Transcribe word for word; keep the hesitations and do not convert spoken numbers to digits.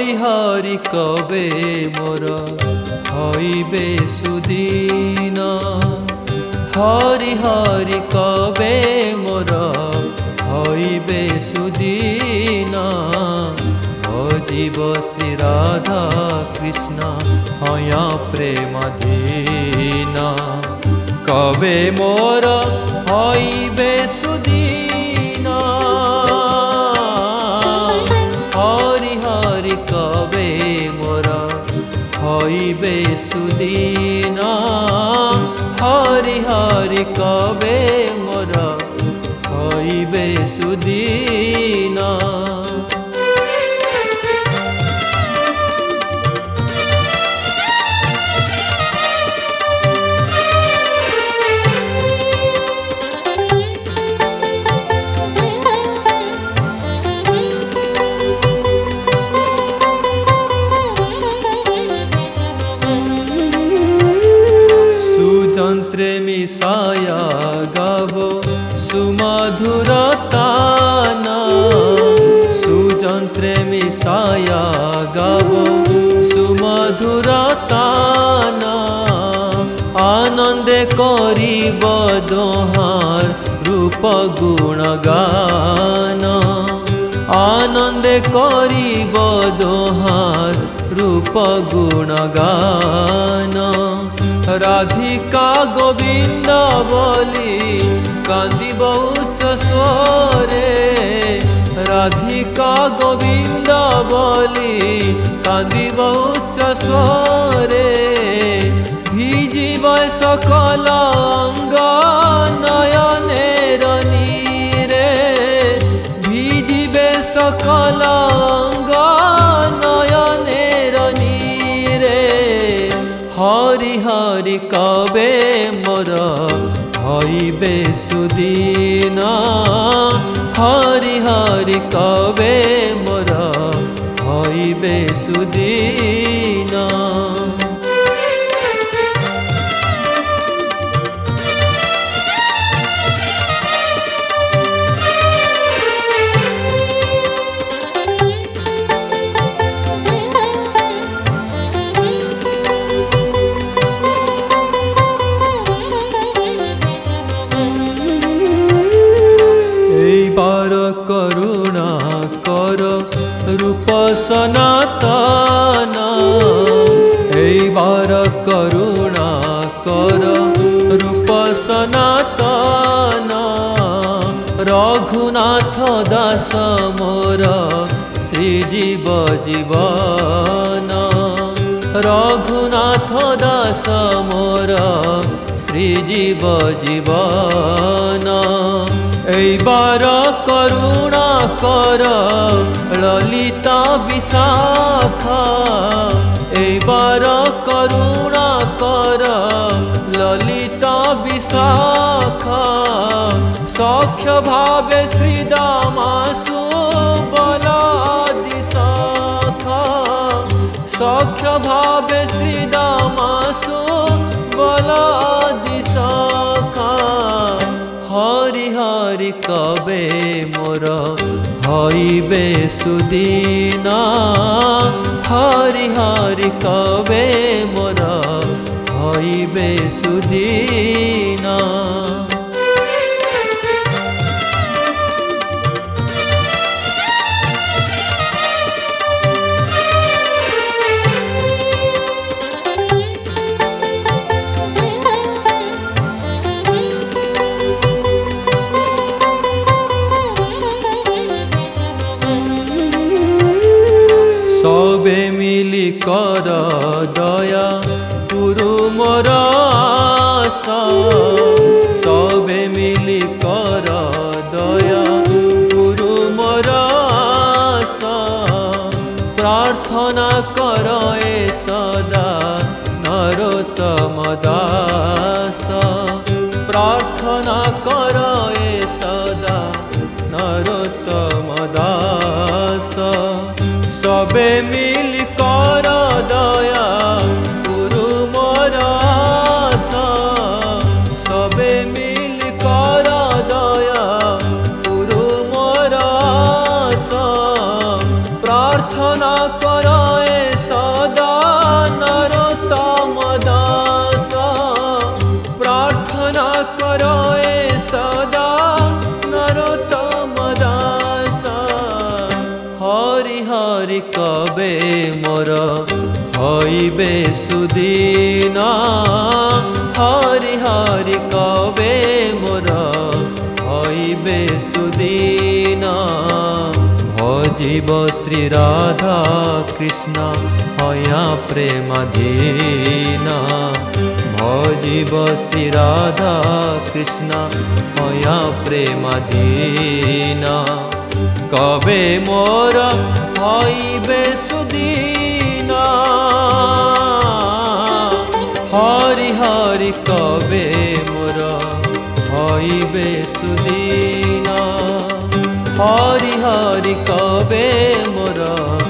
হরি হরি কবে মোর হইবে সুদিন, হরি হরি কবে মোর হইবে সুদিন। ভজিব শ্রী রাধা কৃষ্ণ হয়া প্রেমাধীন, কবে মোর হইবে সুদিন। হরি হরি কবে মোর হইবে সুদিন, হরি হরি কবে মোর হইবে সুদিন। সুযন্ত্রে মিশায়া গাব সুমধুর তান, সুযন্ত্রে মিশায়া গাব সুমধুর তান। আনন্দে করিব দোহার রূপ গুণ গান, আনন্দে করিব দোহার রূপ গুণ গান। রাধিকা গোবিন্দ বলি কান্দিব উচ্চ স্বরে, রাধিকা গোবিন্দ বলি কান্দিব উচ্চ স্বরে। ভিজিব সকল অঙ্গ নয়নের নীরে, ভিজিবে সকল অঙ্গ নয়নের নীরে। হরি হরি কবে মোর হইবে সুদিন, হরি হরি কবে মোর হইবে সুদিন। করুণা কর রূপ সনাতন, এইবার করুণা কর রূপ সনাতন। রঘুনাথ দাস মোর শ্রীজীব জীবন, রঘুনাথ দাস মোর শ্রীজীব জীবন। এইবার করুণা কর ললিতা বিশাখা, এইবার করুণা কর ললিতা বিশাখা। সখ্য ভাবে শ্রীদামাসু বলাদি শাখা, সখ্য ভাবে শ্রীদামাসু বলাদি শাখা। হরি হরি কবে মোর হইবে সুদিন, হরি হরি কবে মোর হইবে সুদিন। সবে মিলি কর দয়া গুরু মোর আশা, সবে মিলি কর দয়া গুরু মোর আশা। প্রার্থনা কর এ সদা নরোত্তম দাস, প্রার্থনা কর এ সদা নরোত্তম দাস। সবে মিল কর দয়া গুরু মোর আশা, সবে মিল কর দয়া গুরু মোর আশা। প্রার্থনা কর মোর হইবে সুদিন হরি হরি কবে মোর হইবে সুদিন ভজিব শ্রী রাধা কৃষ্ণ হয়া প্রেমাধীন ভজিব শ্রী রাধা কৃষ্ণ হয়া প্রেমাধীন কবে মোর হইবে সুদিন হরি হরি কবে মোর হইবে সুদিন হরি হরি কবে মোর